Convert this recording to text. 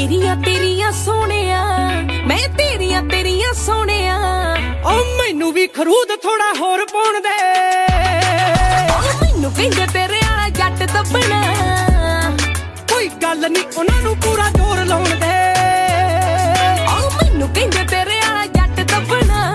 तेरिया तेरिया सोनिया मैं तेरिया सोनिया ओ मैनू भी खरूद थोड़ा होर पाउण दे मैनू कहंदे तेरे वाला जट दबना कोई गल नहीं उन्हां नू पूरा जोर लाउण दे मैनू कहंदे तेरे वाला जट दबना